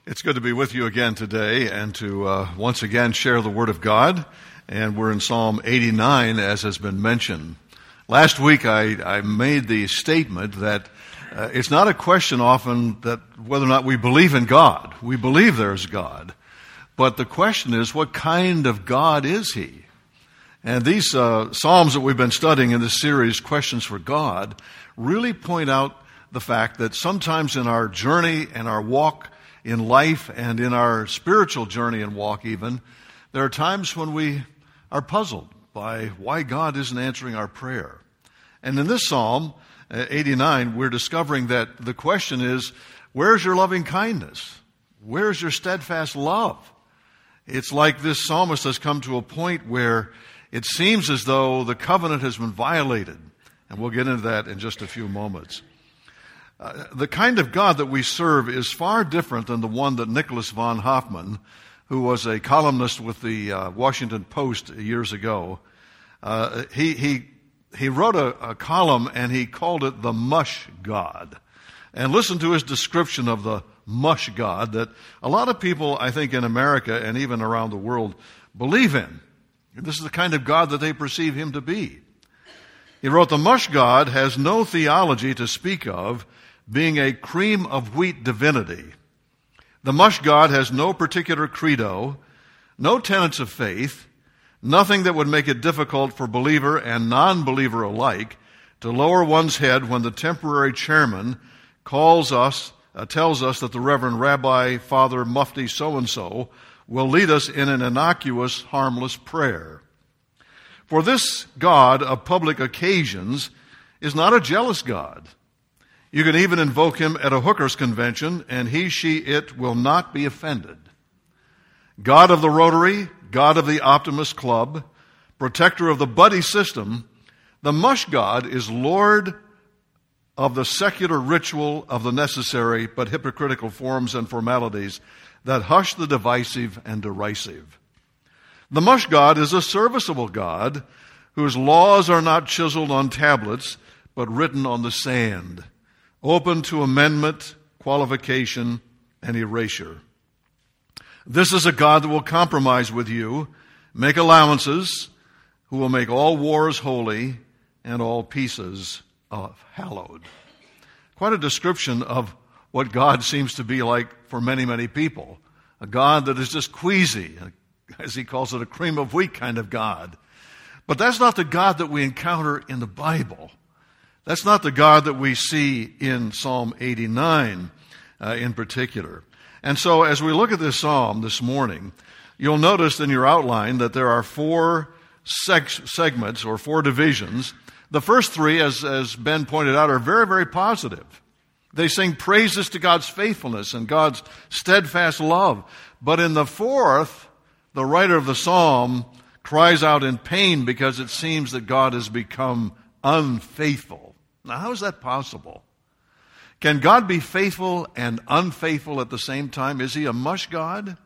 It's good to be with you again today and to once again share the Word of God. And we're in Psalm 89, as has been mentioned. Last week I made the statement that it's not a question often that whether or not we believe in God. We believe there's God. But the question is, what kind of God is He? And these Psalms that we've been studying in this series, Questions for God, really point out the fact that sometimes in our journey and our walk in life and in our spiritual journey and walk even, there are times when we are puzzled by why God isn't answering our prayer. And in this Psalm, 89, we're discovering that the question is, where's your loving kindness? Where's your steadfast love? It's like this psalmist has come to a point where it seems as though the covenant has been violated. And we'll get into that in just a few moments. The kind of God that we serve is far different than the one that Nicholas von Hoffman, who was a columnist with the Washington Post years ago, he wrote a column and he called it the mush God. And listen to his description of the mush God that a lot of people, I think, in America and even around the world believe in. This is the kind of God that they perceive Him to be. He wrote, the mush God has no theology to speak of, being a cream of wheat divinity. The mush God has no particular credo, no tenets of faith, nothing that would make it difficult for believer and non-believer alike to lower one's head when the temporary chairman tells us that the Reverend Rabbi Father Mufti so-and-so will lead us in an innocuous, harmless prayer. For this God of public occasions is not a jealous God. You can even invoke Him at a hookers convention, and he, she, it will not be offended. God of the Rotary, God of the Optimist Club, protector of the buddy system, the mush God is Lord of the secular ritual of the necessary but hypocritical forms and formalities that hush the divisive and derisive. The mush God is a serviceable God whose laws are not chiseled on tablets but written on the sand, open to amendment, qualification, and erasure. This is a God that will compromise with you, make allowances, who will make all wars holy and all peaces hallowed. Quite a description of what God seems to be like for many, many people. A God that is just queasy, as he calls it, a cream of wheat kind of God. But that's not the God that we encounter in the Bible. That's not the God that we see in Psalm 89 in particular. And so as we look at this psalm this morning, you'll notice in your outline that there are four segments or four divisions. The first three, as Ben pointed out, are very, very positive. They sing praises to God's faithfulness and God's steadfast love. But in the fourth, the writer of the psalm cries out in pain because it seems that God has become unfaithful. Now, how is that possible? Can God be faithful and unfaithful at the same time? Is He a mush God?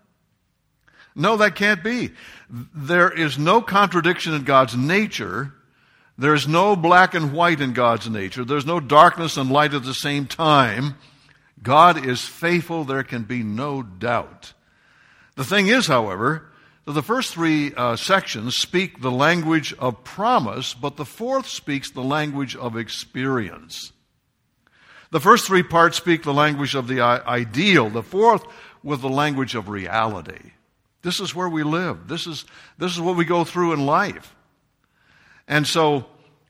No, that can't be. There is no contradiction in God's nature. There's no black and white in God's nature. There's no darkness and light at the same time. God is faithful. There can be no doubt. The thing is, however, that the first three sections speak the language of promise, but the fourth speaks the language of experience. The first three parts speak the language of the ideal. The fourth with the language of reality. This is where we live. This is what we go through in life. And so,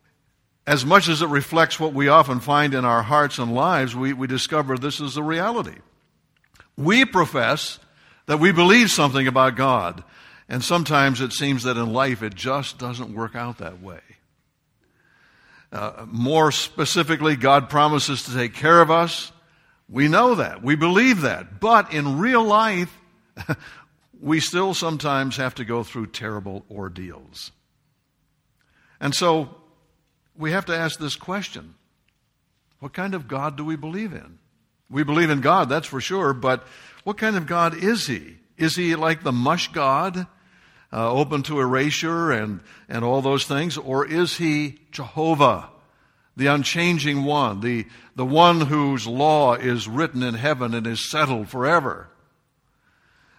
as much as it reflects what we often find in our hearts and lives, we discover this is the reality. We profess that we believe something about God, and sometimes it seems that in life it just doesn't work out that way. More specifically, God promises to take care of us. We know that. We believe that. But in real life, we still sometimes have to go through terrible ordeals. And so we have to ask this question. What kind of God do we believe in? We believe in God, that's for sure, but what kind of God is He? Is He like the mush God, open to erasure and all those things? Or is He Jehovah, the unchanging one, the one whose law is written in heaven and is settled forever?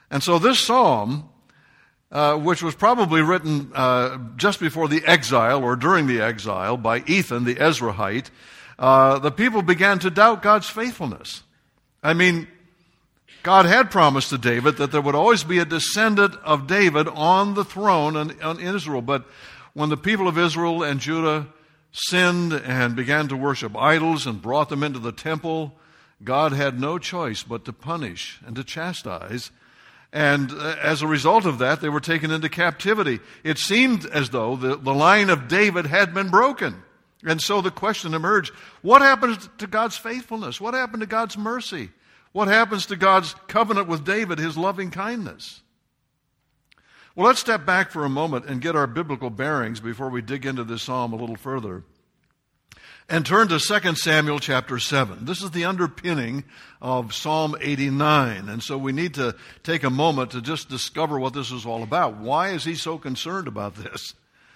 And so this psalm, which was probably written just before the exile or during the exile by Ethan the Ezrahite, the people began to doubt God's faithfulness. I mean, God had promised to David that there would always be a descendant of David on the throne in Israel. But when the people of Israel and Judah sinned and began to worship idols and brought them into the temple, God had no choice but to punish and to chastise. And as a result of that, they were taken into captivity. It seemed as though the line of David had been broken. And so the question emerged, what happened to God's faithfulness? What happened to God's mercy? What happens to God's covenant with David, his loving kindness? Well, let's step back for a moment and get our biblical bearings before we dig into this psalm a little further. And turn to 2 Samuel chapter 7. This is the underpinning of Psalm 89. And so we need to take a moment to just discover what this is all about. Why is he so concerned about this?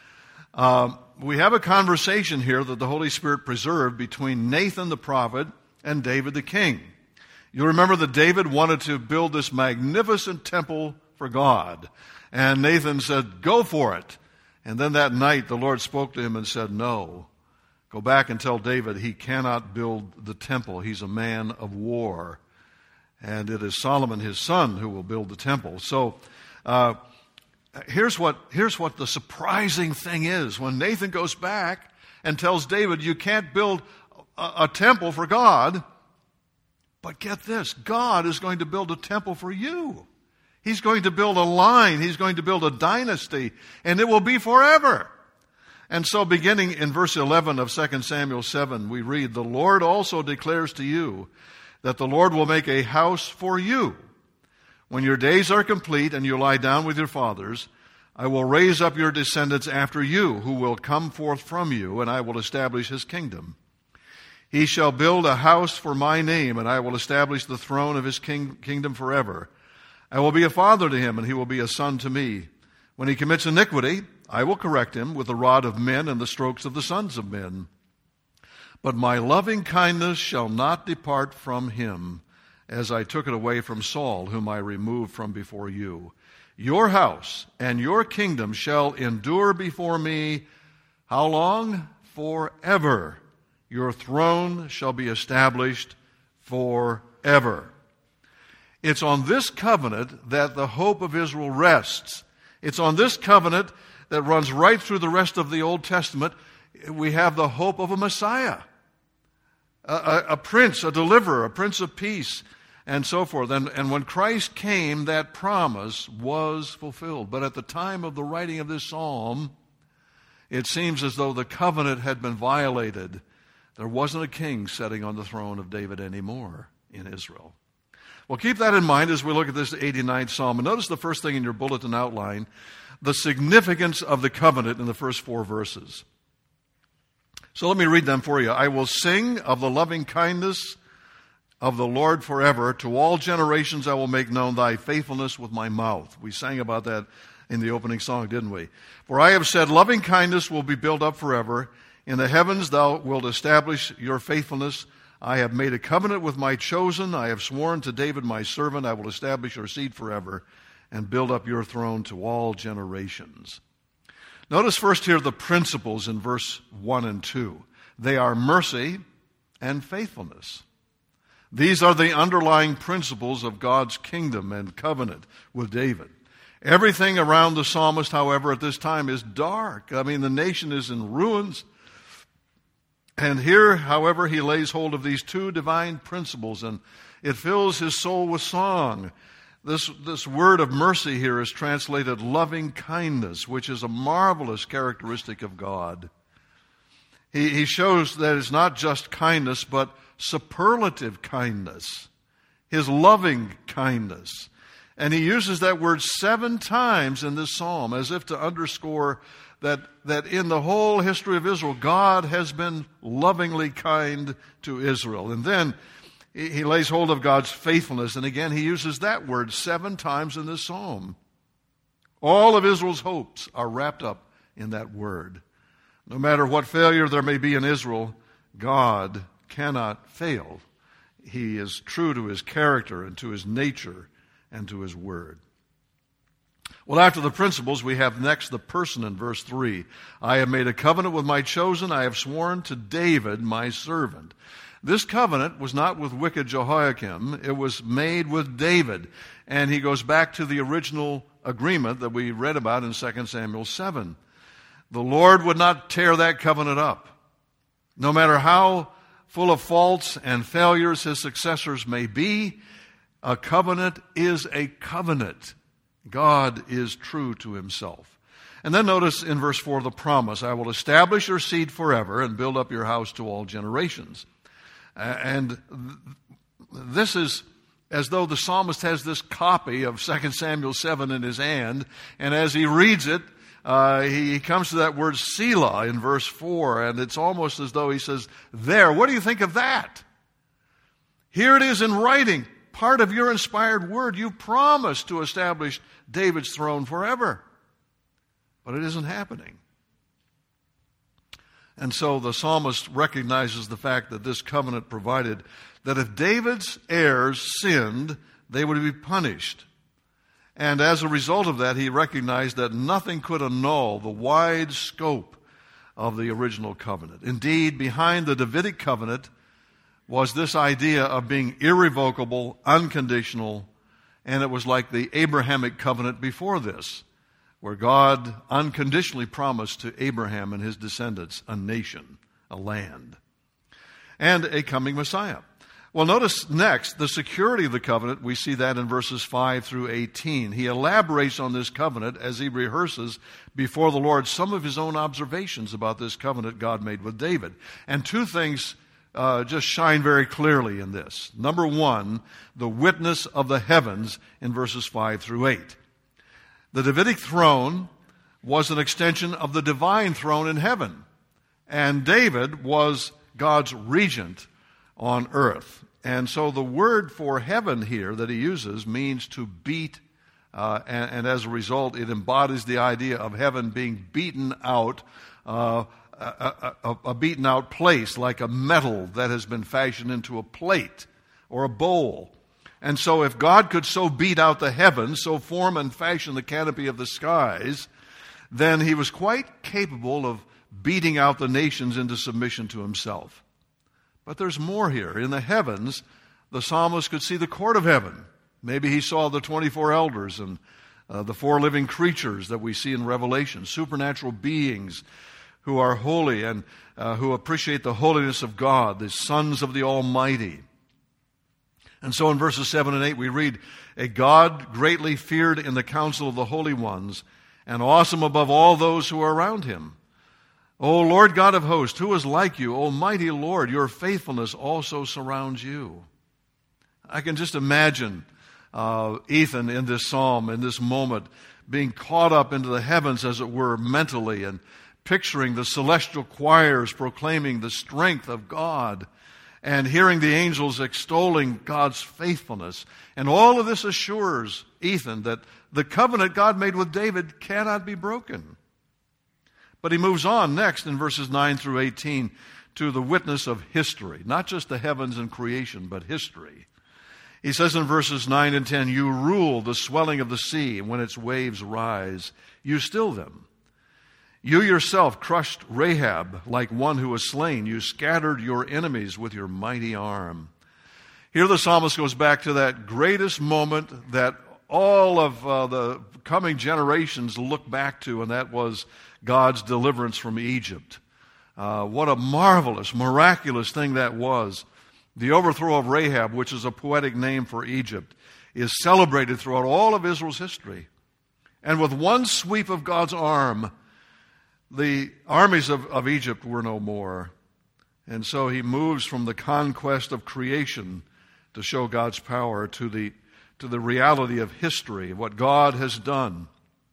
We have a conversation here that the Holy Spirit preserved between Nathan the prophet and David the king. You remember that David wanted to build this magnificent temple for God. And Nathan said, go for it. And then that night the Lord spoke to him and said, no. Go back and tell David he cannot build the temple. He's a man of war. And it is Solomon, his son, who will build the temple. So here's what the surprising thing is. When Nathan goes back and tells David, you can't build a temple for God, but get this, God is going to build a temple for you. He's going to build a line. He's going to build a dynasty, and it will be forever. And so beginning in verse 11 of 2 Samuel 7, we read, the Lord also declares to you that the Lord will make a house for you. When your days are complete and you lie down with your fathers, I will raise up your descendants after you, who will come forth from you, and I will establish his kingdom. He shall build a house for my name, and I will establish the throne of his kingdom forever. I will be a father to him, and he will be a son to me. When he commits iniquity, I will correct him with the rod of men and the strokes of the sons of men. But my loving kindness shall not depart from him, as I took it away from Saul, whom I removed from before you. Your house and your kingdom shall endure before me. How long? Forever. Your throne shall be established forever. It's on this covenant that the hope of Israel rests. It's on this covenant that runs right through the rest of the Old Testament. We have the hope of a Messiah, a prince, a deliverer, a prince of peace, and so forth. And when Christ came, that promise was fulfilled. But at the time of the writing of this psalm, it seems as though the covenant had been violated. There wasn't a king sitting on the throne of David anymore in Israel. Well, keep that in mind as we look at this 89th Psalm. And notice the first thing in your bulletin outline, the significance of the covenant in the first 4 verses. So let me read them for you. I will sing of the loving kindness of the Lord forever. To all generations I will make known thy faithfulness with my mouth. We sang about that in the opening song, didn't we? For I have said, loving kindness will be built up forever. In the heavens thou wilt establish your faithfulness. I have made a covenant with my chosen. I have sworn to David my servant. I will establish your seed forever and build up your throne to all generations. Notice first here the principles in verse 1 and 2. They are mercy and faithfulness. These are the underlying principles of God's kingdom and covenant with David. Everything around the psalmist, however, at this time is dark. I mean, the nation is in ruins. And here, however, he lays hold of these 2 divine principles, and it fills his soul with song. This word of mercy here is translated loving kindness, which is a marvelous characteristic of God. He shows that it's not just kindness, but superlative kindness, his loving kindness. And he uses that word 7 times in this psalm, as if to underscore that in the whole history of Israel, God has been lovingly kind to Israel. And then he lays hold of God's faithfulness. And again, he uses that word 7 times in this psalm. All of Israel's hopes are wrapped up in that word. No matter what failure there may be in Israel, God cannot fail. He is true to his character and to his nature and to his word. Well, after the principles, we have next the person in verse 3. I have made a covenant with my chosen. I have sworn to David, my servant. This covenant was not with wicked Jehoiakim. It was made with David. And he goes back to the original agreement that we read about in 2 Samuel 7. The Lord would not tear that covenant up. No matter how full of faults and failures his successors may be, a covenant is a covenant. God is true to himself. And then notice in verse 4 the promise, I will establish your seed forever and build up your house to all generations. And this is as though the psalmist has this copy of 2 Samuel 7 in his hand, and as he reads it, he comes to that word Selah in verse 4, and it's almost as though he says, there, what do you think of that? Here it is in writing, part of your inspired word. You promised to establish David's throne forever, but it isn't happening. And so the psalmist recognizes the fact that this covenant provided that if David's heirs sinned, they would be punished. And as a result of that, he recognized that nothing could annul the wide scope of the original covenant. Indeed, behind the Davidic covenant was this idea of being irrevocable, unconditional, and it was like the Abrahamic covenant before this, where God unconditionally promised to Abraham and his descendants a nation, a land, and a coming Messiah. Well, notice next, the security of the covenant. We see that in verses 5 through 18. He elaborates on this covenant as he rehearses before the Lord some of his own observations about this covenant God made with David. And two things just shine very clearly in this. Number one, the witness of the heavens in verses 5 through 8. The Davidic throne was an extension of the divine throne in heaven, and David was God's regent on earth. And so the word for heaven here that he uses means to beat, and as a result it embodies the idea of heaven being beaten out, a beaten out place, like a metal that has been fashioned into a plate or a bowl. And so if God could so beat out the heavens, so form and fashion the canopy of the skies, then he was quite capable of beating out the nations into submission to himself. But there's more here. In the heavens, the psalmist could see the court of heaven. Maybe he saw the 24 elders and the 4 living creatures that we see in Revelation, supernatural beings who are holy and who appreciate the holiness of God, the sons of the Almighty. And so in verses 7 and 8 we read, a God greatly feared in the council of the holy ones and awesome above all those who are around him. O Lord God of hosts, who is like you? O mighty Lord, your faithfulness also surrounds you. I can just imagine Ethan in this psalm, in this moment, being caught up into the heavens, as it were, mentally, and picturing the celestial choirs proclaiming the strength of God, and hearing the angels extolling God's faithfulness. And all of this assures Ethan that the covenant God made with David cannot be broken. But he moves on next in verses 9 through 18 to the witness of history, not just the heavens and creation, but history. He says in verses 9 and 10, you rule the swelling of the sea, and when its waves rise, you still them. You yourself crushed Rahab like one who was slain. You scattered your enemies with your mighty arm. Here the psalmist goes back to that greatest moment that all of the coming generations look back to, and that was God's deliverance from Egypt. What a marvelous, miraculous thing that was. The overthrow of Rahab, which is a poetic name for Egypt, is celebrated throughout all of Israel's history. And with one sweep of God's arm, the armies of Egypt were no more. And so he moves from the conquest of creation to show God's power to the reality of history, what God has done.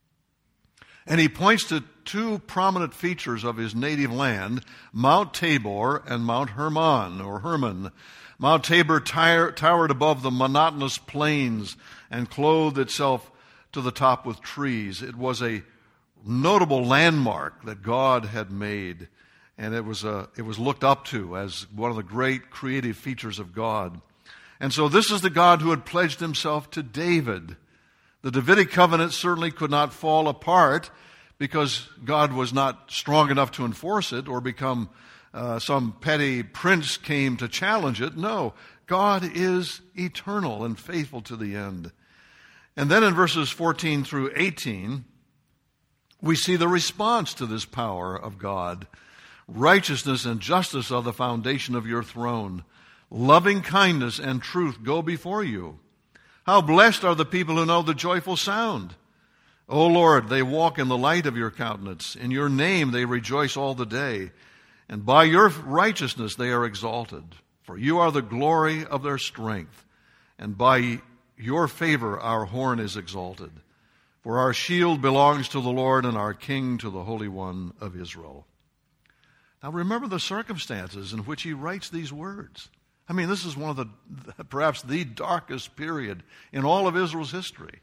And he points to two prominent features of his native land, Mount Tabor and Mount Hermon, or Hermon. Mount Tabor towered above the monotonous plains and clothed itself to the top with trees. It was a notable landmark that God had made, and it was looked up to as one of the great creative features of God. And so this is the God who had pledged himself to David, The Davidic covenant certainly could not fall apart because God was not strong enough to enforce it or become some petty prince came to challenge it. No, God is eternal and faithful to the end. And then in verses 14 through 18, we see the response to this power of God. Righteousness and justice are the foundation of your throne. Loving kindness and truth go before you. How blessed are the people who know the joyful sound. O Lord, they walk in the light of your countenance. In your name they rejoice all the day. And by your righteousness they are exalted. For you are the glory of their strength. And by your favor our horn is exalted. For our shield belongs to the Lord, and our King to the Holy One of Israel. Now remember the circumstances in which he writes these words. I mean, this is one of the, perhaps the darkest period in all of Israel's history.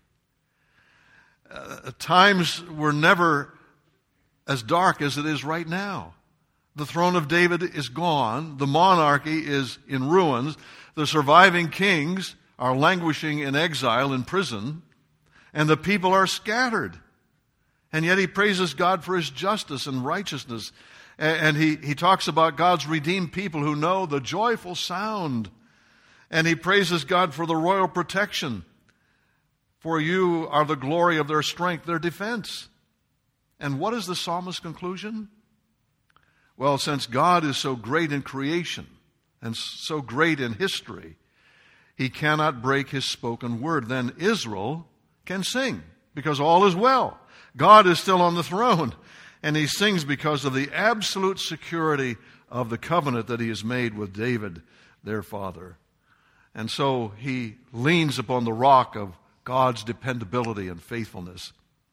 Times were never as dark as it is right now. The throne of David is gone. The monarchy is in ruins. The surviving kings are languishing in exile in prison. And the people are scattered. And yet he praises God for his justice and righteousness. And he talks about God's redeemed people who know the joyful sound. And he praises God for the royal protection. For you are the glory of their strength, their defense. And what is the psalmist's conclusion? Well, since God is so great in creation and so great in history, he cannot break his spoken word. Then Israel can sing because all is well. God is still on the throne, and he sings because of the absolute security of the covenant that he has made with David, their father. And so he leans upon the rock of God's dependability and faithfulness.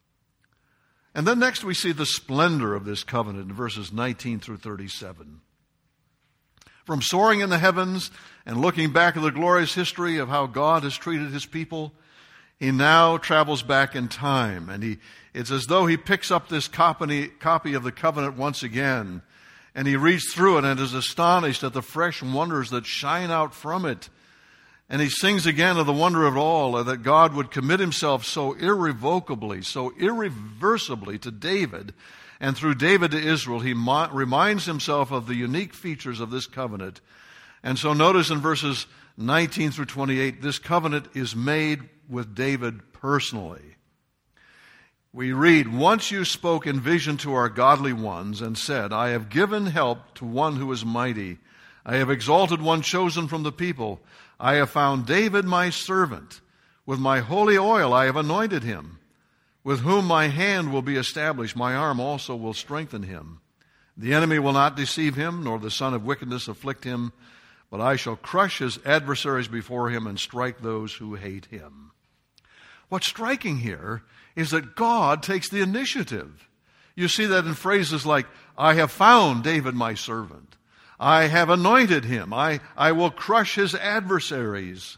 And then next we see the splendor of this covenant in verses 19 through 37. From soaring in the heavens and looking back at the glorious history of how God has treated his people, he now travels back in time. And it's as though he picks up this copy of the covenant once again. And he reads through it and is astonished at the fresh wonders that shine out from it. And he sings again of the wonder of all, that God would commit himself so irrevocably, so irreversibly to David, and through David to Israel. He reminds himself of the unique features of this covenant. And so notice in verses 19 through 28, this covenant is made with David personally. We read, "Once you spoke in vision to our godly ones and said, I have given help to one who is mighty. I have exalted one chosen from the people. I have found David my servant. With my holy oil I have anointed him. With whom my hand will be established, my arm also will strengthen him. The enemy will not deceive him, nor the son of wickedness afflict him. But I shall crush his adversaries before him and strike those who hate him." What's striking here is that God takes the initiative. You see that in phrases like, I have found David my servant. I have anointed him. I will crush his adversaries.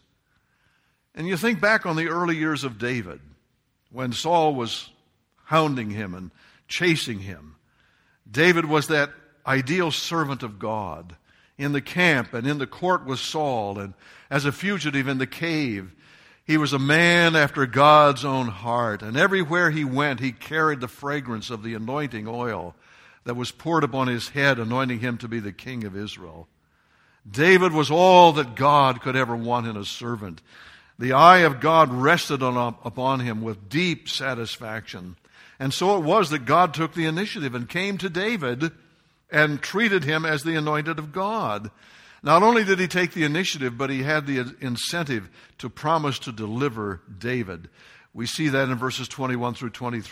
And you think back on the early years of David, when Saul was hounding him and chasing him. David was that ideal servant of God in the camp and in the court with Saul, and as a fugitive in the cave. He was a man after God's own heart, and everywhere he went, he carried the fragrance of the anointing oil that was poured upon his head, anointing him to be the king of Israel. David was all that God could ever want in a servant. The eye of God rested upon him with deep satisfaction. And so it was that God took the initiative and came to David and treated him as the anointed of God. Not only did he take the initiative, but he had the incentive to promise to deliver David. We see that in verses 21 through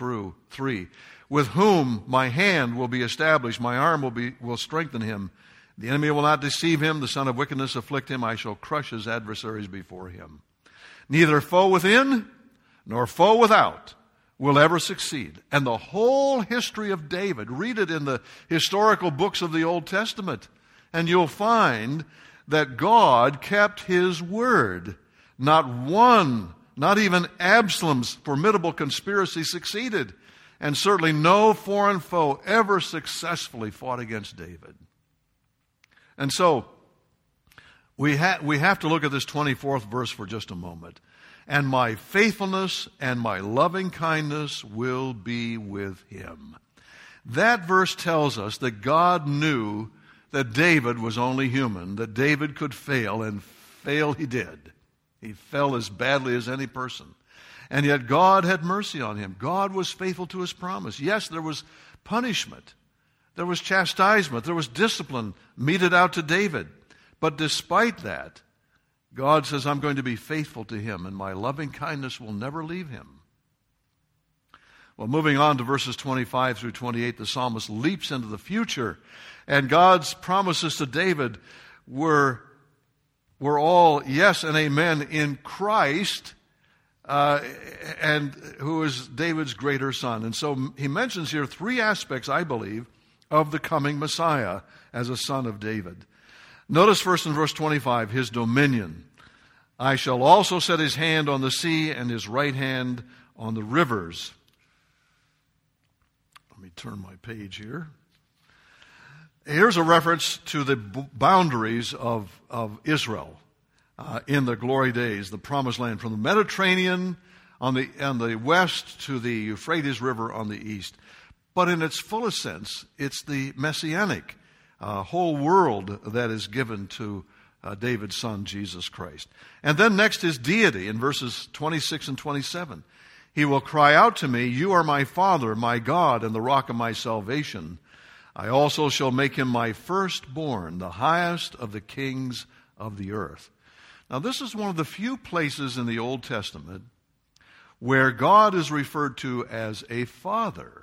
23. With whom my hand will be established, my arm will strengthen him. The enemy will not deceive him, the son of wickedness afflict him. I shall crush his adversaries before him. Neither foe within nor foe without will ever succeed. And the whole history of David, read it in the historical books of the Old Testament, and you'll find that God kept his word. Not one, not even Absalom's formidable conspiracy succeeded. And certainly no foreign foe ever successfully fought against David. And so we have to look at this 24th verse for just a moment. and my faithfulness and my loving kindness will be with him. That verse tells us that God knew that David was only human, that David could fail, and fail he did. He fell as badly as any person. And yet God had mercy on him. God was faithful to his promise. Yes, there was punishment. There was chastisement. There was discipline meted out to David. But despite that, God says, I'm going to be faithful to him, and my loving kindness will never leave him. Well, moving on to verses 25 through 28, the psalmist leaps into the future, and God's promises to David were all yes and amen in Christ, and who is David's greater son. And so he mentions here three aspects, I believe, of the coming Messiah as a son of David. Notice first in verse 25, his dominion. I shall also set his hand on the sea and his right hand on the rivers. Let me turn my page here. Here's a reference to the boundaries of Israel in the glory days, the promised land, from the Mediterranean on the west to the Euphrates River on the east. But in its fullest sense, it's the messianic whole world that is given to David's son, Jesus Christ. And then next is deity in verses 26 and 27. He will cry out to me, you are my Father, my God, and the rock of my salvation. I also shall make him my firstborn, the highest of the kings of the earth. Now, this is one of the few places in the Old Testament where God is referred to as a father.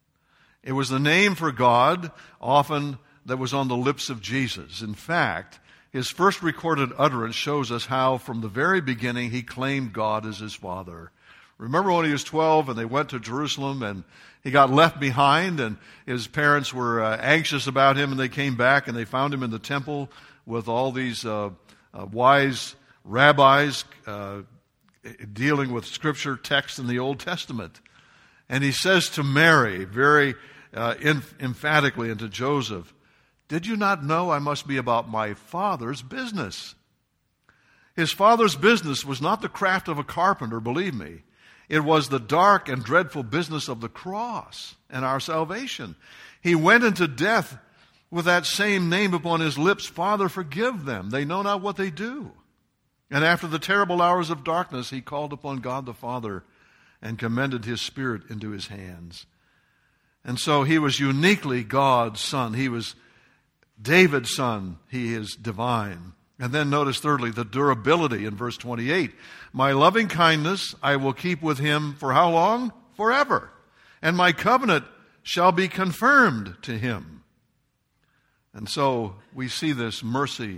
It was the name for God often that was on the lips of Jesus. In fact, his first recorded utterance shows us how from the very beginning he claimed God as his father. Remember when he was 12 and they went to Jerusalem and he got left behind and his parents were anxious about him, and they came back and they found him in the temple with all these wise rabbis dealing with scripture texts in the Old Testament. And he says to Mary very emphatically, and to Joseph, did you not know I must be about my Father's business? His Father's business was not the craft of a carpenter, believe me. It was the dark and dreadful business of the cross and our salvation. He went into death with that same name upon his lips, Father, forgive them. They know not what they do. And after the terrible hours of darkness, he called upon God the Father and commended his Spirit into his hands. And so he was uniquely God's son. He was David's son. He is divine. And then notice thirdly, the durability in verse 28. My loving kindness I will keep with him for how long? Forever. And my covenant shall be confirmed to him. And so we see this mercy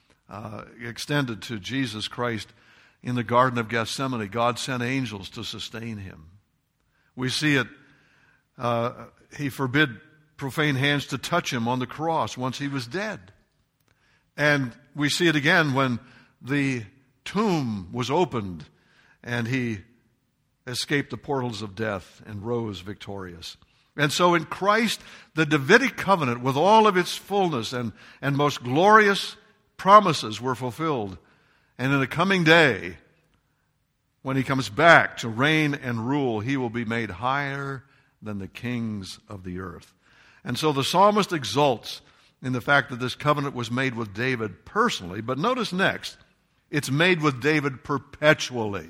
extended to Jesus Christ in the Garden of Gethsemane. God sent angels to sustain him. We see it. He forbid profane hands to touch him on the cross once he was dead. And we see it again when the tomb was opened and he escaped the portals of death and rose victorious. And so in Christ, the Davidic covenant with all of its fullness and most glorious promises were fulfilled. And in the coming day, when he comes back to reign and rule, he will be made higher than the kings of the earth. And so the psalmist exults in the fact that this covenant was made with David personally. But notice next, it's made with David perpetually.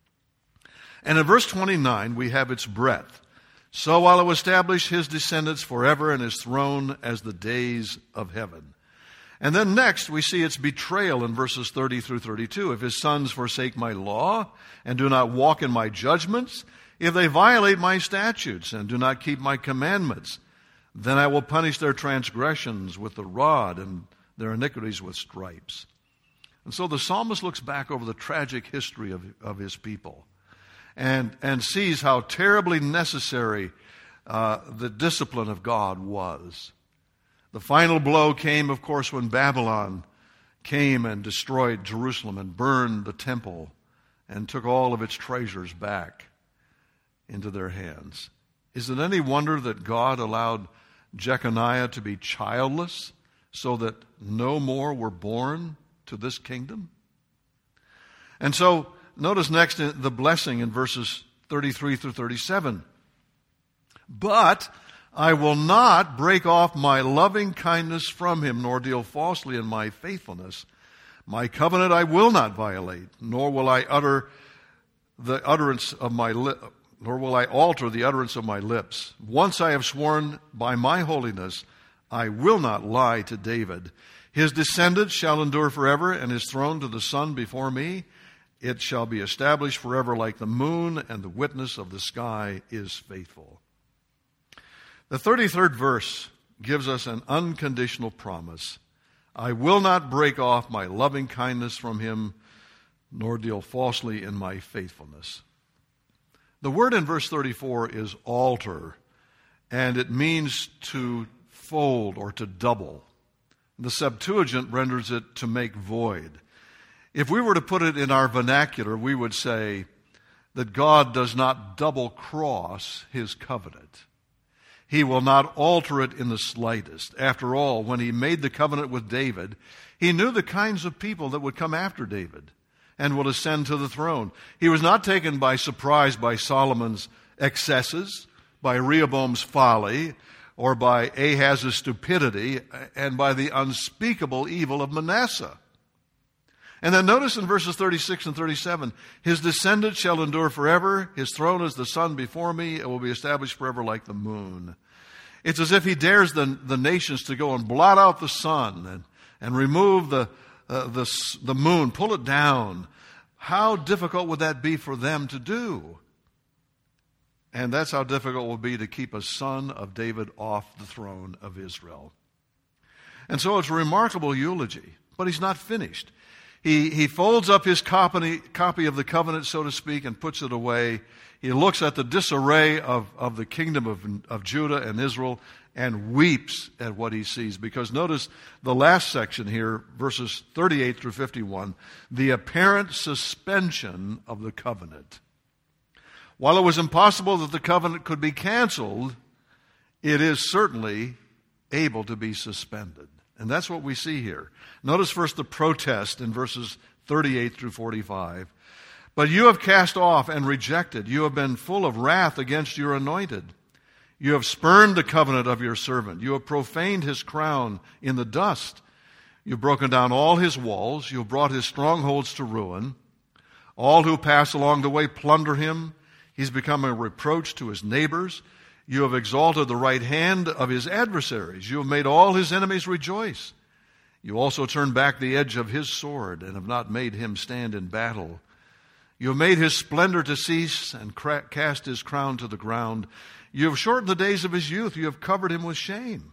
And in verse 29, we have its breadth. So I will establish his descendants forever and his throne as the days of heaven. And then next, we see its betrayal in verses 30 through 32. If his sons forsake my law and do not walk in my judgments, if they violate my statutes and do not keep my commandments, then I will punish their transgressions with the rod and their iniquities with stripes. And so the psalmist looks back over the tragic history of his people and sees how terribly necessary the discipline of God was. The final blow came, of course, when Babylon came and destroyed Jerusalem and burned the temple and took all of its treasures back into their hands. Is it any wonder that God allowed Jeconiah to be childless so that no more were born to this kingdom? And so notice next the blessing in verses 33 through 37. But I will not break off my loving kindness from him, nor deal falsely in my faithfulness. My covenant I will not violate, nor will I alter the utterance of my lips. Once I have sworn by my holiness, I will not lie to David. His descendants shall endure forever, and his throne to the Son before me. It shall be established forever like the moon, and the witness of the sky is faithful. The 33rd verse gives us an unconditional promise. I will not break off my loving kindness from him, nor deal falsely in my faithfulness. The word in verse 34 is alter, and it means to fold or to double. The Septuagint renders it to make void. If we were to put it in our vernacular, we would say that God does not double cross his covenant. He will not alter it in the slightest. After all, when he made the covenant with David, he knew the kinds of people that would come after David and would ascend to the throne. He was not taken by surprise by Solomon's excesses, by Rehoboam's folly, or by Ahaz's stupidity, and by the unspeakable evil of Manasseh. And then notice in verses 36 and 37, his descendants shall endure forever. His throne is the sun before me. It will be established forever like the moon. It's as if he dares the nations to go and blot out the sun and remove the moon, pull it down. How difficult would that be for them to do? And that's how difficult it will be to keep a son of David off the throne of Israel. And so it's a remarkable eulogy, but he's not finished. He folds up his copy of the covenant, so to speak, and puts it away. He looks at the disarray of the kingdom of Judah and Israel and weeps at what he sees. Because notice the last section here, verses 38 through 51, the apparent suspension of the covenant. While it was impossible that the covenant could be canceled, it is certainly able to be suspended. And that's what we see here. Notice first the protest in verses 38 through 45. But you have cast off and rejected. You have been full of wrath against your anointed. You have spurned the covenant of your servant. You have profaned his crown in the dust. You have broken down all his walls. You have brought his strongholds to ruin. All who pass along the way plunder him. He's become a reproach to his neighbors. You have exalted the right hand of his adversaries. You have made all his enemies rejoice. You also turned back the edge of his sword and have not made him stand in battle. You have made his splendor to cease and cast his crown to the ground. You have shortened the days of his youth. You have covered him with shame.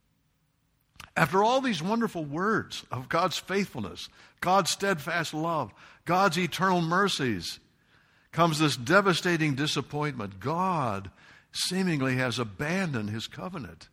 After all these wonderful words of God's faithfulness, God's steadfast love, God's eternal mercies, comes this devastating disappointment. God seemingly has abandoned his covenant.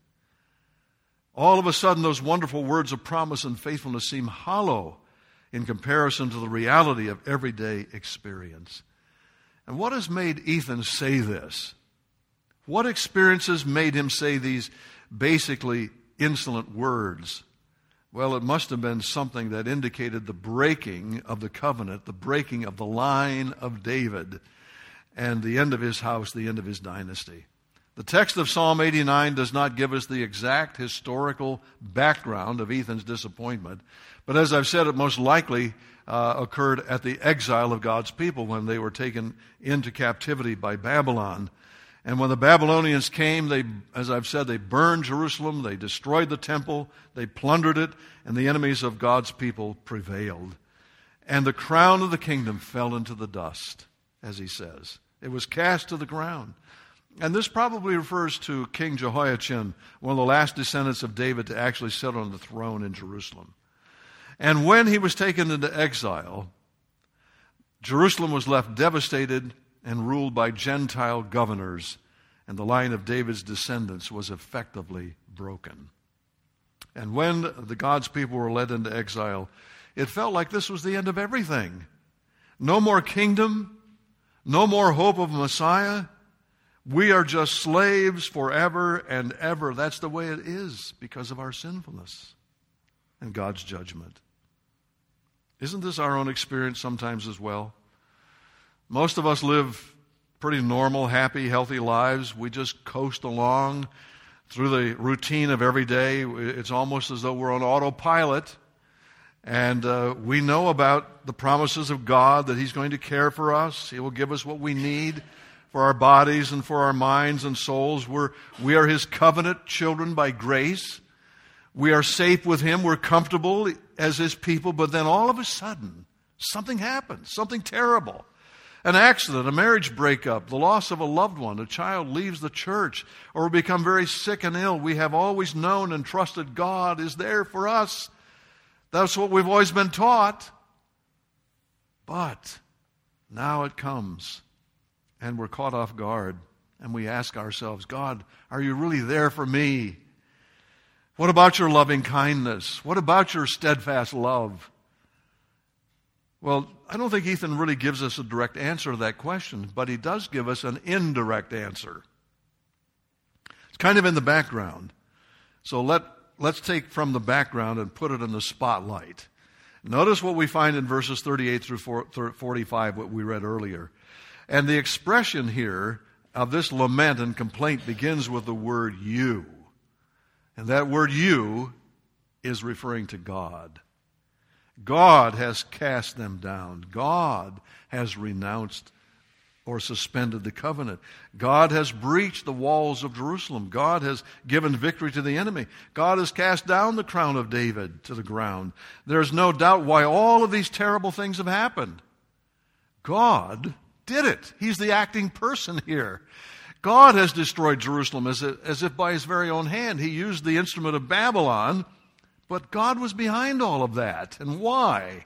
All of a sudden, those wonderful words of promise and faithfulness seem hollow in comparison to the reality of everyday experience. And what has made Ethan say this? What experiences made him say these basically insolent words? Well, it must have been something that indicated the breaking of the covenant, the breaking of the line of David, and the end of his house, the end of his dynasty. The text of Psalm 89 does not give us the exact historical background of Ethan's disappointment, but as I've said, it most likely occurred at the exile of God's people when they were taken into captivity by Babylon. And when the Babylonians came, as I've said, they burned Jerusalem, they destroyed the temple, they plundered it, and the enemies of God's people prevailed. And the crown of the kingdom fell into the dust, as he says. It was cast to the ground. And this probably refers to King Jehoiachin, one of the last descendants of David to actually sit on the throne in Jerusalem. And when he was taken into exile, Jerusalem was left devastated and ruled by Gentile governors, and the line of David's descendants was effectively broken. And when the God's people were led into exile, it felt like this was the end of everything. No more kingdom, no more hope of a Messiah. We are just slaves forever and ever. That's the way it is because of our sinfulness and God's judgment. Isn't this our own experience sometimes as well? Most of us live pretty normal, happy, healthy lives. We just coast along through the routine of every day. It's almost as though we're on autopilot. And we know about the promises of God, that He's going to care for us. He will give us what we need for our bodies and for our minds and souls. We are His covenant children by grace. We are safe with Him. We're comfortable as His people. But then all of a sudden, something happens, something terrible. An accident, a marriage breakup, the loss of a loved one, a child leaves the church, or we become very sick and ill. We have always known and trusted God is there for us. That's what we've always been taught. But now it comes, and we're caught off guard, and we ask ourselves, God, are you really there for me? What about your loving kindness? What about your steadfast love? Well, I don't think Ethan really gives us a direct answer to that question, but he does give us an indirect answer. It's kind of in the background. So let's take from the background and put it in the spotlight. Notice what we find in verses 38 through 45, what we read earlier. And the expression here of this lament and complaint begins with the word you. And that word you is referring to God. God has cast them down. God has renounced or suspended the covenant. God has breached the walls of Jerusalem. God has given victory to the enemy. God has cast down the crown of David to the ground. There's no doubt why all of these terrible things have happened. God did it. He's the acting person here. God has destroyed Jerusalem as if by His very own hand. He used the instrument of Babylon. But God was behind all of that. And why?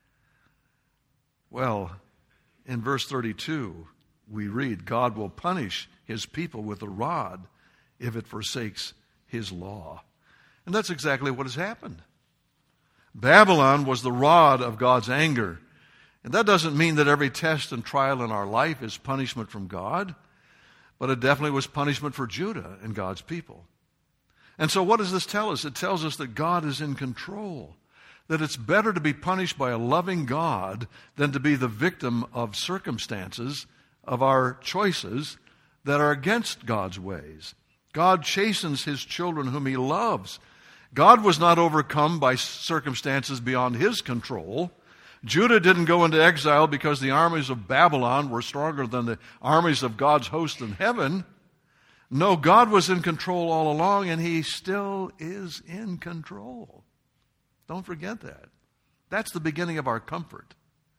Well, in verse 32, we read, God will punish His people with a rod if it forsakes His law. And that's exactly what has happened. Babylon was the rod of God's anger. And that doesn't mean that every test and trial in our life is punishment from God, but it definitely was punishment for Judah and God's people. And so what does this tell us? It tells us that God is in control, that it's better to be punished by a loving God than to be the victim of circumstances, of our choices that are against God's ways. God chastens His children whom He loves. God was not overcome by circumstances beyond His control. Judah didn't go into exile because the armies of Babylon were stronger than the armies of God's host in heaven. No, God was in control all along, and He still is in control. Don't forget that. That's the beginning of our comfort.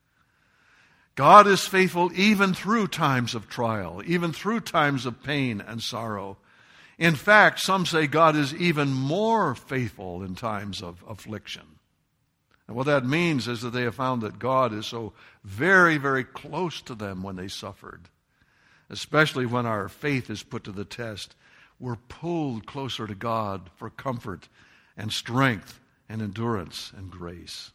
God is faithful even through times of trial, even through times of pain and sorrow. In fact, some say God is even more faithful in times of affliction. And what that means is that they have found that God is so very, very close to them when they suffered. Especially when our faith is put to the test, we're pulled closer to God for comfort and strength and endurance and grace.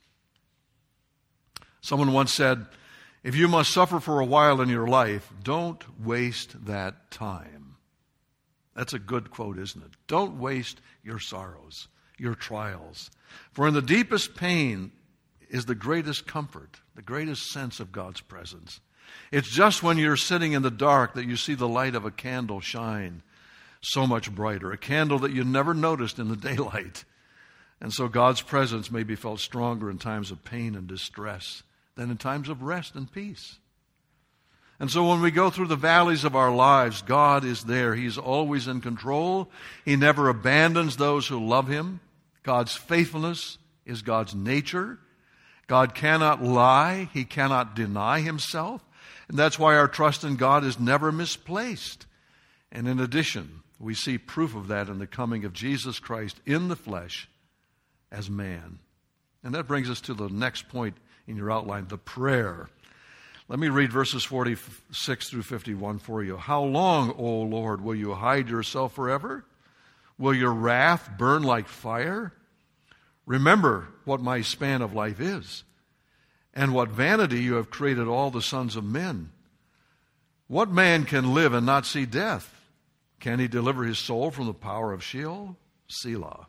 Someone once said, if you must suffer for a while in your life, don't waste that time. That's a good quote, isn't it? Don't waste your sorrows, your trials. For in the deepest pain is the greatest comfort, the greatest sense of God's presence. It's just when you're sitting in the dark that you see the light of a candle shine so much brighter, a candle that you never noticed in the daylight. And so God's presence may be felt stronger in times of pain and distress than in times of rest and peace. And so when we go through the valleys of our lives, God is there. He's always in control. He never abandons those who love Him. God's faithfulness is God's nature. God cannot lie. He cannot deny Himself. And that's why our trust in God is never misplaced. And in addition, we see proof of that in the coming of Jesus Christ in the flesh as man. And that brings us to the next point in your outline, the prayer. Let me read verses 46 through 51 for you. How long, O Lord, will you hide yourself forever? Will your wrath burn like fire? Remember what my span of life is, and what vanity you have created all the sons of men. What man can live and not see death? Can he deliver his soul from the power of Sheol? Selah.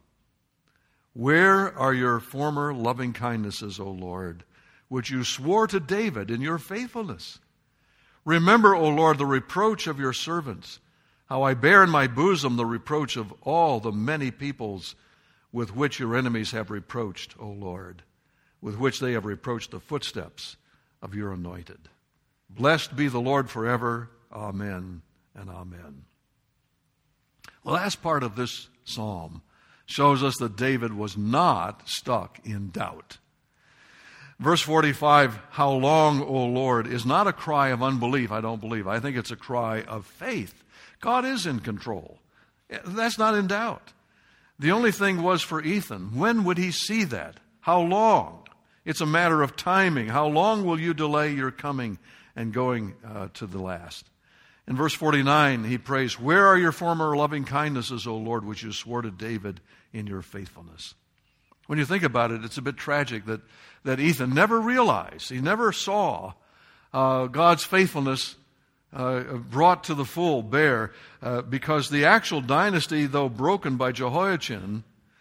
Where are your former loving kindnesses, O Lord, which you swore to David in your faithfulness? Remember, O Lord, the reproach of your servants, how I bear in my bosom the reproach of all the many peoples with which your enemies have reproached, O Lord, with which they have reproached the footsteps of your anointed. Blessed be the Lord forever. Amen and amen. The last part of this psalm shows us that David was not stuck in doubt. Verse 45, how long, O Lord, is not a cry of unbelief, I don't believe. I think it's a cry of faith. God is in control. That's not in doubt. The only thing was for Ethan, when would he see that? How long? It's a matter of timing. How long will you delay your coming and going to the last? In verse 49, he prays, where are your former loving kindnesses, O Lord, which you swore to David in your faithfulness? When you think about it, it's a bit tragic that Ethan never realized, he never saw God's faithfulness brought to the full bear, because the actual dynasty, though broken by Jehoiachin,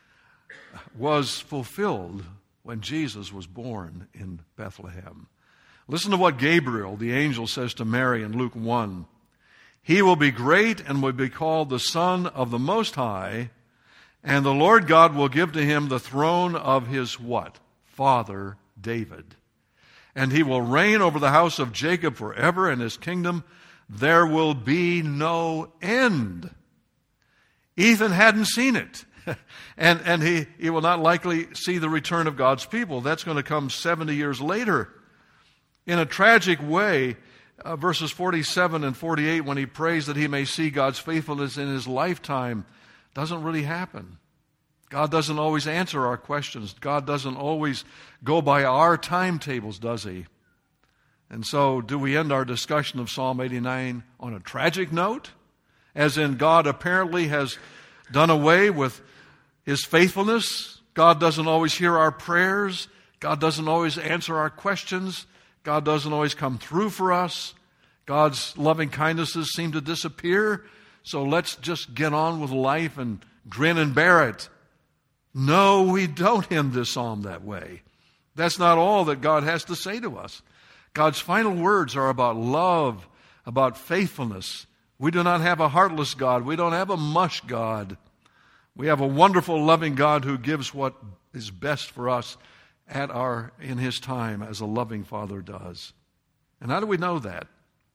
was fulfilled when Jesus was born in Bethlehem. Listen to what Gabriel, the angel, says to Mary in Luke 1. He will be great and will be called the Son of the Most High, and the Lord God will give to him the throne of his what? Father David. And he will reign over the house of Jacob forever, and his kingdom there will be no end. Ethan hadn't seen it. and he will not likely see the return of God's people. That's going to come 70 years later. In a tragic way, verses 47 and 48, when he prays that he may see God's faithfulness in his lifetime, doesn't really happen. God doesn't always answer our questions. God doesn't always go by our timetables, does he? And so, do we end our discussion of Psalm 89 on a tragic note? As in, God apparently has done away with his faithfulness. God doesn't always hear our prayers. God doesn't always answer our questions. God doesn't always come through for us. God's loving kindnesses seem to disappear. So let's just get on with life and grin and bear it. No, we don't end this psalm that way. That's not all that God has to say to us. God's final words are about love, about faithfulness. We do not have a heartless God. We don't have a mush God. We have a wonderful, loving God who gives what is best for us in his time, as a loving Father does. And how do we know that?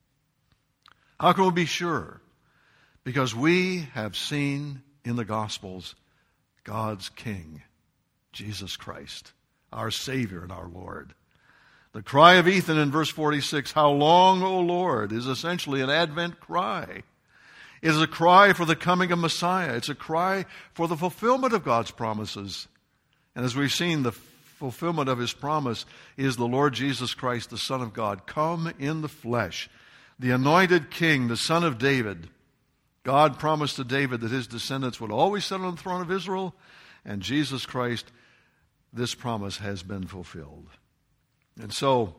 How can we be sure? Because we have seen in the Gospels God's King, Jesus Christ, our Savior and our Lord. The cry of Ethan in verse 46, how long, O Lord, is essentially an Advent cry. It is a cry for the coming of Messiah. It's a cry for the fulfillment of God's promises. And as we've seen, the fulfillment of his promise is the Lord Jesus Christ, the Son of God, come in the flesh, the anointed King, the Son of David. God promised to David that his descendants would always sit on the throne of Israel, and Jesus Christ, this promise has been fulfilled. And so,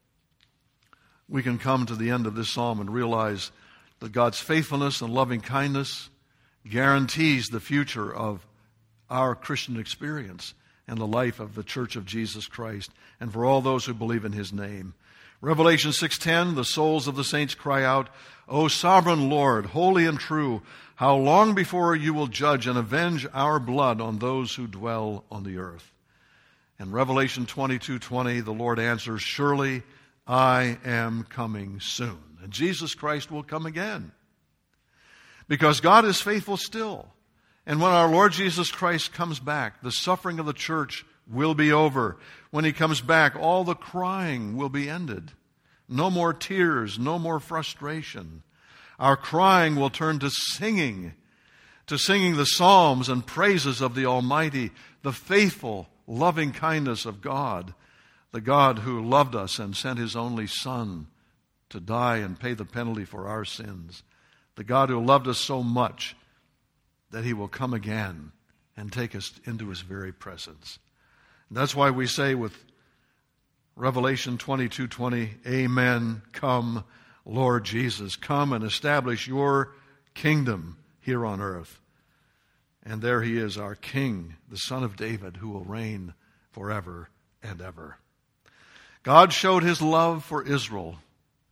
we can come to the end of this psalm and realize that God's faithfulness and loving kindness guarantees the future of our Christian experience and the life of the Church of Jesus Christ, and for all those who believe in his name. Revelation 6:10, the souls of the saints cry out, O sovereign Lord, holy and true, how long before you will judge and avenge our blood on those who dwell on the earth? And Revelation 22:20, the Lord answers, surely I am coming soon. And Jesus Christ will come again. Because God is faithful still. And when our Lord Jesus Christ comes back, the suffering of the church will be over. When he comes back, all the crying will be ended. No more tears, no more frustration. Our crying will turn to singing the psalms and praises of the Almighty, the faithful, loving kindness of God, the God who loved us and sent his only Son to die and pay the penalty for our sins, the God who loved us so much that he will come again and take us into his very presence. And that's why we say with Revelation 22:20, Amen, come, Lord Jesus, come and establish your kingdom here on earth. And there he is, our King, the Son of David, who will reign forever and ever. God showed his love for Israel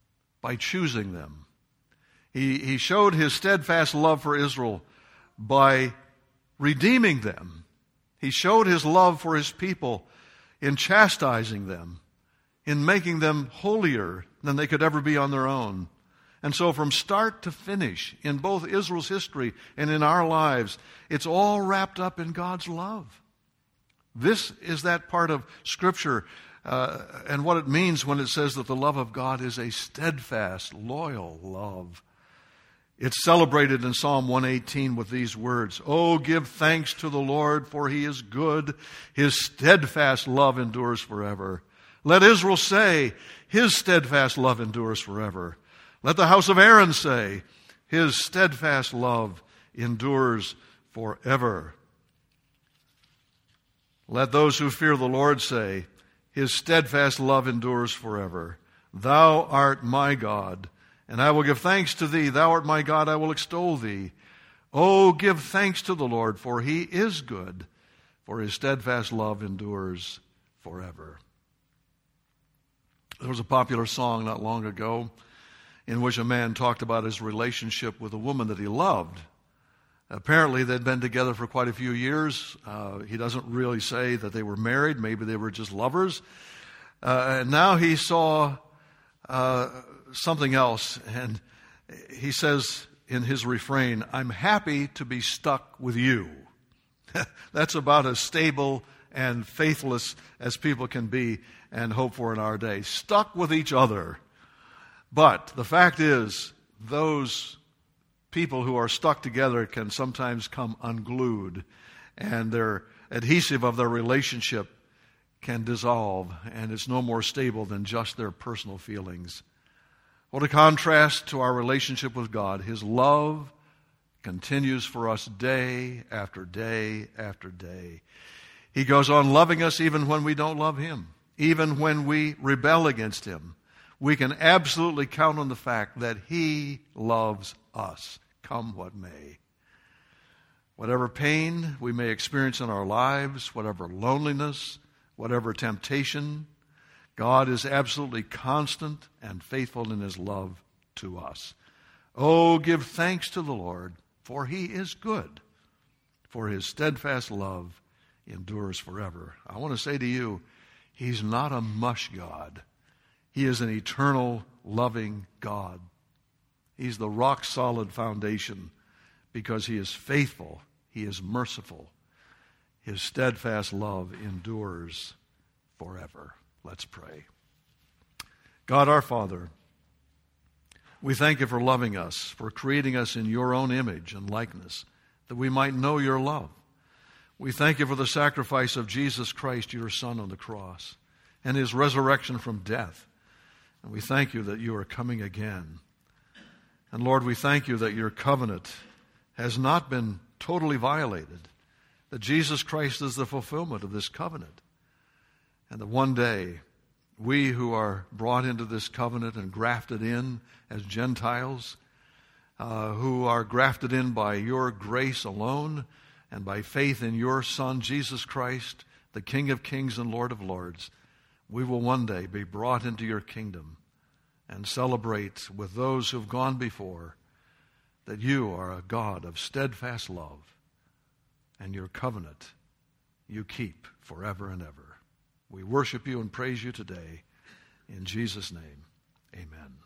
by choosing them. He showed his steadfast love for Israel by redeeming them. He showed his love for his people in chastising them, in making them holier than they could ever be on their own. And so from start to finish, in both Israel's history and in our lives, it's all wrapped up in God's love. This is that part of Scripture and what it means when it says that the love of God is a steadfast, loyal love. It's celebrated in Psalm 118 with these words, "Oh, give thanks to the Lord, for he is good. His steadfast love endures forever. Let Israel say, his steadfast love endures forever. Let the house of Aaron say, his steadfast love endures forever. Let those who fear the Lord say, his steadfast love endures forever. Thou art my God, and I will give thanks to thee. Thou art my God, I will extol thee. Oh, give thanks to the Lord, for he is good, for his steadfast love endures forever." There was a popular song not long ago in which a man talked about his relationship with a woman that he loved. Apparently, they'd been together for quite a few years. He doesn't really say that they were married. Maybe they were just lovers. And now he saw something else, and he says in his refrain, "I'm happy to be stuck with you." That's about as stable and faithless as people can be and hope for in our day. Stuck with each other. But the fact is, those people who are stuck together can sometimes come unglued, and their adhesive of their relationship can dissolve, and it's no more stable than just their personal feelings. What a contrast to our relationship with God. His love continues for us day after day after day. He goes on loving us even when we don't love him, even when we rebel against him. We can absolutely count on the fact that he loves us, come what may. Whatever pain we may experience in our lives, whatever loneliness, whatever temptation, God is absolutely constant and faithful in his love to us. Oh, give thanks to the Lord, for he is good, for his steadfast love endures forever. I want to say to you, he's not a mush God. He is an eternal, loving God. He's the rock-solid foundation because he is faithful, he is merciful. His steadfast love endures forever. Let's pray. God our Father, we thank you for loving us, for creating us in your own image and likeness, that we might know your love. We thank you for the sacrifice of Jesus Christ, your Son, on the cross, and his resurrection from death. And we thank you that you are coming again. And Lord, we thank you that your covenant has not been totally violated, that Jesus Christ is the fulfillment of this covenant. And that one day, we who are brought into this covenant and grafted in as Gentiles, who are grafted in by your grace alone and by faith in your Son, Jesus Christ, the King of kings and Lord of lords, we will one day be brought into your kingdom and celebrate with those who have gone before that you are a God of steadfast love, and your covenant you keep forever and ever. We worship you and praise you today. In Jesus' name, amen.